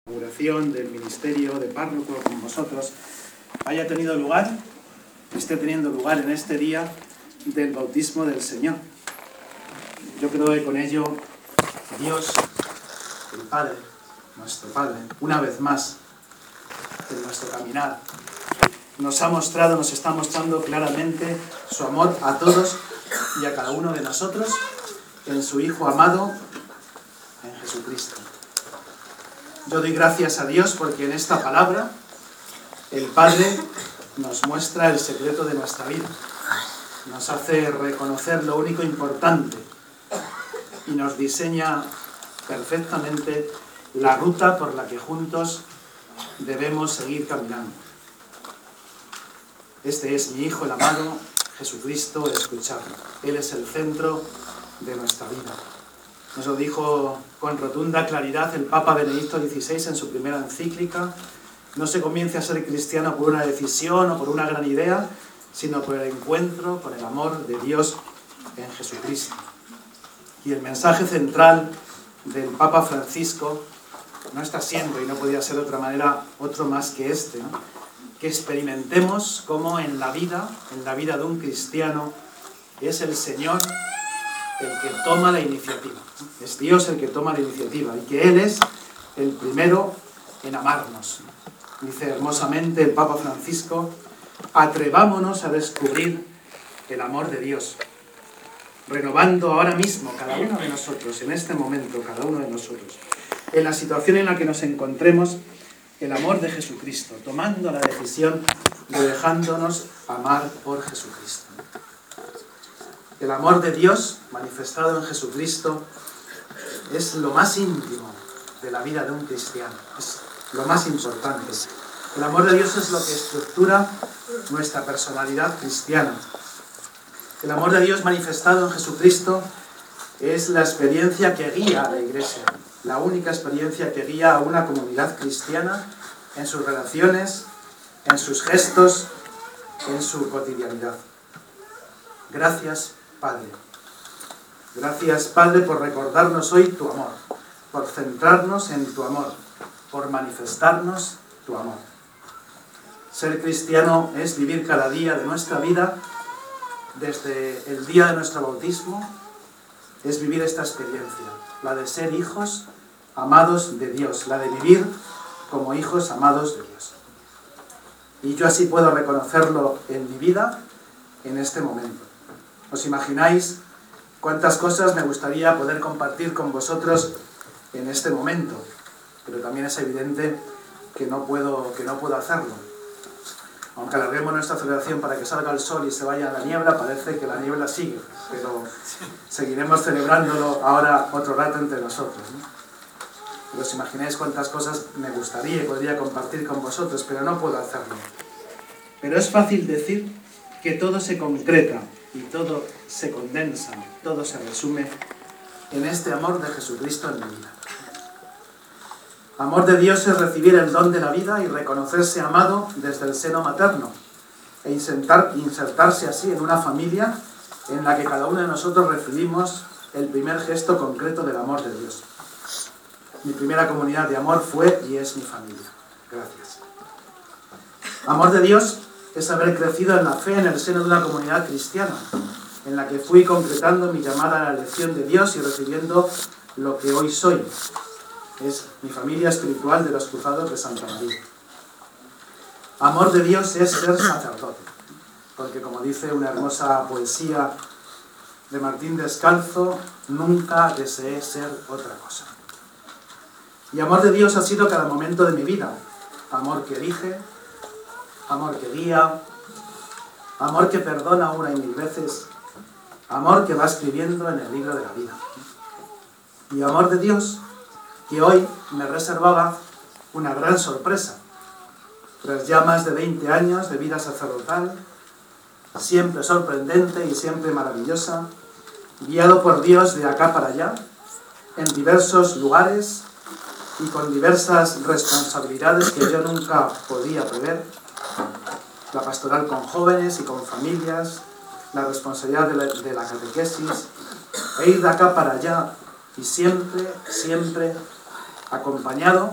inauguración del ministerio de párroco con vosotros haya tenido lugar, esté teniendo lugar en este día del bautismo del Señor. Yo creo que con ello Dios, el Padre, nuestro Padre, una vez más en nuestro caminar, nos está mostrando claramente su amor a todos y a cada uno de nosotros en su Hijo amado, en Jesucristo. Yo doy gracias a Dios porque en esta palabra el Padre nos muestra el secreto de nuestra vida, nos hace reconocer lo único importante y nos diseña perfectamente la ruta por la que juntos debemos seguir caminando. Este es mi Hijo, el amado, Jesucristo, escuchadlo. Él es el centro de nuestra vida. Nos lo dijo con rotunda claridad el Papa Benedicto XVI en su primera encíclica. No se comience a ser cristiano por una decisión o por una gran idea, sino por el encuentro con el amor de Dios en Jesucristo. Y el mensaje central del Papa Francisco no está siendo, y no podía ser de otra manera, otro más que este, ¿no? Que experimentemos cómo en la vida de un cristiano, es el Señor el que toma la iniciativa. Es Dios el que toma la iniciativa y que Él es el primero en amarnos. Dice hermosamente el Papa Francisco: atrevámonos a descubrir el amor de Dios, renovando ahora mismo cada uno de nosotros, en este momento, cada uno de nosotros, en la situación en la que nos encontremos, el amor de Jesucristo, tomando la decisión de dejándonos amar por Jesucristo. El amor de Dios manifestado en Jesucristo es lo más íntimo de la vida de un cristiano, es lo más importante. El amor de Dios es lo que estructura nuestra personalidad cristiana. El amor de Dios manifestado en Jesucristo es la experiencia que guía a la Iglesia, la única experiencia que guía a una comunidad cristiana en sus relaciones, en sus gestos, en su cotidianidad. Gracias, Padre. Gracias, Padre, por recordarnos hoy tu amor, por centrarnos en tu amor, por manifestarnos tu amor. Ser cristiano es vivir cada día de nuestra vida, desde el día de nuestro bautismo, es vivir esta experiencia, la de ser hijos amados de Dios, la de vivir como hijos amados de Dios. Y yo así puedo reconocerlo en mi vida en este momento. ¿Os imagináis cuántas cosas me gustaría poder compartir con vosotros en este momento? Pero también es evidente que no puedo hacerlo. Aunque alarguemos nuestra celebración para que salga el sol y se vaya la niebla, parece que la niebla sigue, pero seguiremos celebrándolo ahora otro rato entre nosotros, ¿no? Pero os imagináis cuántas cosas me gustaría y podría compartir con vosotros, pero no puedo hacerlo. Pero es fácil decir que todo se concreta y todo se condensa, todo se resume en este amor de Jesucristo en mi vida. Amor de Dios es recibir el don de la vida y reconocerse amado desde el seno materno e insertarse así en una familia en la que cada uno de nosotros recibimos el primer gesto concreto del amor de Dios. Mi primera comunidad de amor fue y es mi familia. Gracias. Amor de Dios es haber crecido en la fe en el seno de una comunidad cristiana, en la que fui concretando mi llamada a la elección de Dios y recibiendo lo que hoy soy. Es mi familia espiritual de los Cruzados de Santa María. Amor de Dios es ser sacerdote, porque como dice una hermosa poesía de Martín Descalzo, nunca deseé ser otra cosa. Y amor de Dios ha sido cada momento de mi vida. Amor que elige, amor que guía, amor que perdona una y mil veces, amor que va escribiendo en el libro de la vida. Y amor de Dios que hoy me reservaba una gran sorpresa. Tras ya más de 20 años de vida sacerdotal, siempre sorprendente y siempre maravillosa, guiado por Dios de acá para allá, en diversos lugares y con diversas responsabilidades que yo nunca podía prever, la pastoral con jóvenes y con familias, la responsabilidad de la catequesis, e ir de acá para allá y siempre acompañado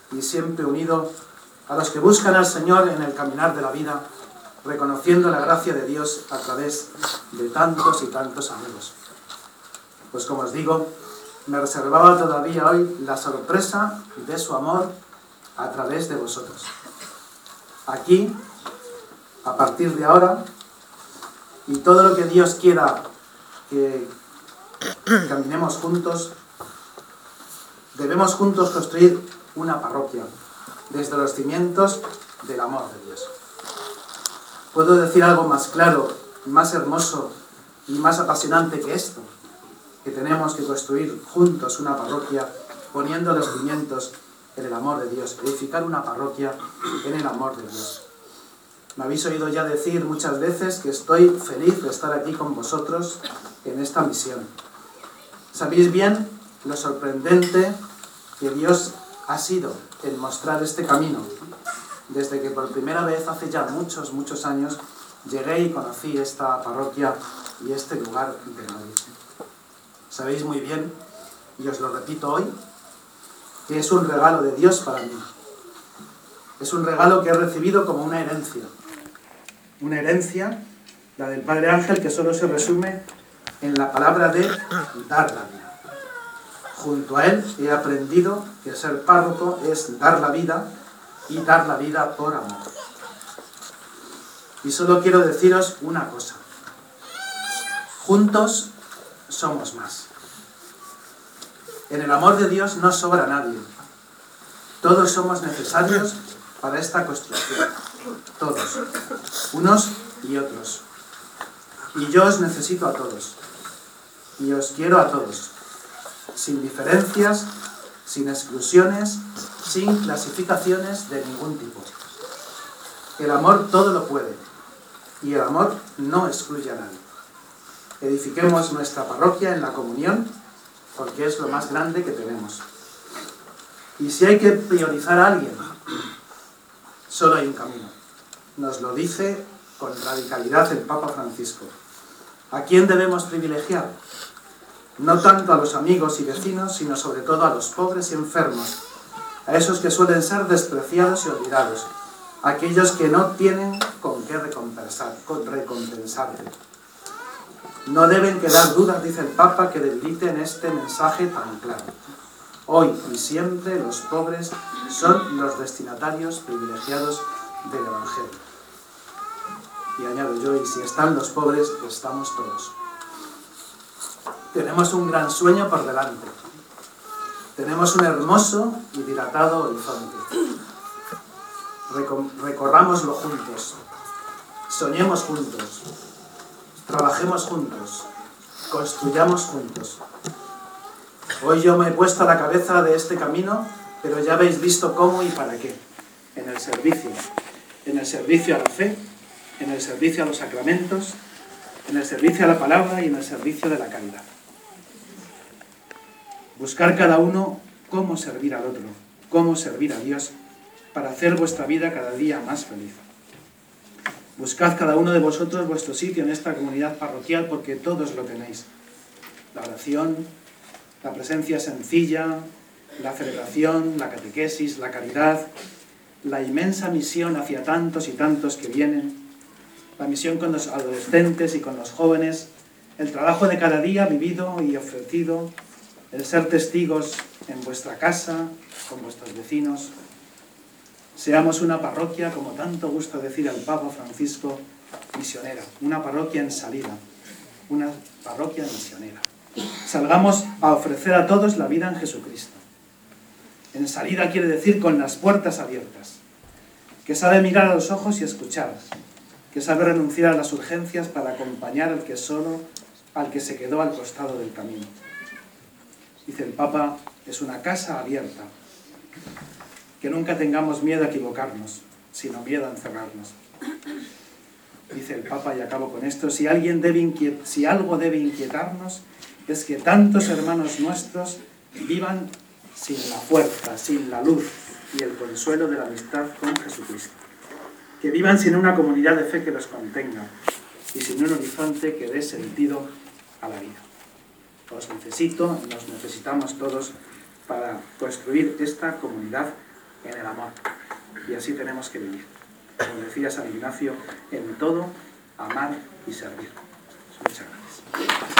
y siempre unido a los que buscan al Señor en el caminar de la vida, reconociendo la gracia de Dios a través de tantos y tantos amigos. Pues como os digo, me reservaba todavía hoy la sorpresa de su amor a través de vosotros. Aquí, a partir de ahora, y todo lo que Dios quiera que caminemos juntos, debemos juntos construir una parroquia, desde los cimientos del amor de Dios. ¿Puedo decir algo más claro, más hermoso y más apasionante que esto? Que tenemos que construir juntos una parroquia poniendo los cimientos en el amor de Dios, edificar una parroquia en el amor de Dios. Me habéis oído ya decir muchas veces que estoy feliz de estar aquí con vosotros en esta misión. ¿Sabéis bien lo sorprendente que Dios ha sido en mostrar este camino? Desde que por primera vez, hace ya muchos, muchos años, llegué y conocí esta parroquia y este lugar de Madrid. Sabéis muy bien, y os lo repito hoy, que es un regalo de Dios para mí. Es un regalo que he recibido como una herencia. Una herencia, la del Padre Ángel, que solo se resume en la palabra de dar la vida. Junto a él he aprendido que ser párroco es dar la vida y dar la vida por amor. Y solo quiero deciros una cosa. Juntos somos más. En el amor de Dios no sobra nadie. Todos somos necesarios para esta construcción. Todos. Unos y otros. Y yo os necesito a todos. Y os quiero a todos. Sin diferencias, sin exclusiones, sin clasificaciones de ningún tipo. El amor todo lo puede. Y el amor no excluye a nadie. Edifiquemos nuestra parroquia en la comunión, porque es lo más grande que tenemos. Y si hay que priorizar a alguien, solo hay un camino. Nos lo dice con radicalidad el Papa Francisco. ¿A quién debemos privilegiar? No tanto a los amigos y vecinos, sino sobre todo a los pobres y enfermos, a esos que suelen ser despreciados y olvidados, a aquellos que no tienen con qué recompensarle. No deben quedar dudas, dice el Papa, que debiliten este mensaje tan claro. Hoy y siempre los pobres son los destinatarios privilegiados del Evangelio. Y añado yo, y si están los pobres, estamos todos. Tenemos un gran sueño por delante. Tenemos un hermoso y dilatado horizonte. Recorrámoslo juntos. Soñemos juntos. Trabajemos juntos. Construyamos juntos. Hoy yo me he puesto a la cabeza de este camino, pero ya habéis visto cómo y para qué. En el servicio. En el servicio a la fe, en el servicio a los sacramentos, en el servicio a la palabra y en el servicio de la caridad. Buscar cada uno cómo servir al otro, cómo servir a Dios, para hacer vuestra vida cada día más feliz. Buscad cada uno de vosotros vuestro sitio en esta comunidad parroquial, porque todos lo tenéis. La oración, la presencia sencilla, la celebración, la catequesis, la caridad, la inmensa misión hacia tantos y tantos que vienen, la misión con los adolescentes y con los jóvenes, el trabajo de cada día vivido y ofrecido, el ser testigos en vuestra casa, con vuestros vecinos. Seamos una parroquia, como tanto gusta decir al Papa Francisco, misionera, una parroquia en salida, una parroquia misionera. Salgamos a ofrecer a todos la vida en Jesucristo. En salida quiere decir con las puertas abiertas, que sabe mirar a los ojos y escuchar, que sabe renunciar a las urgencias para acompañar al que se quedó al costado del camino. Dice el Papa, es una casa abierta, que nunca tengamos miedo a equivocarnos, sino miedo a encerrarnos. Dice el Papa, y acabo con esto, si algo debe inquietarnos, es que tantos hermanos nuestros vivan sin la fuerza, sin la luz y el consuelo de la amistad con Jesucristo. Que vivan sin una comunidad de fe que los contenga y sin un horizonte que dé sentido a la vida. Os necesito, nos necesitamos todos para construir esta comunidad en el amor. Y así tenemos que vivir. Como decía San Ignacio, en todo, amar y servir. Muchas gracias.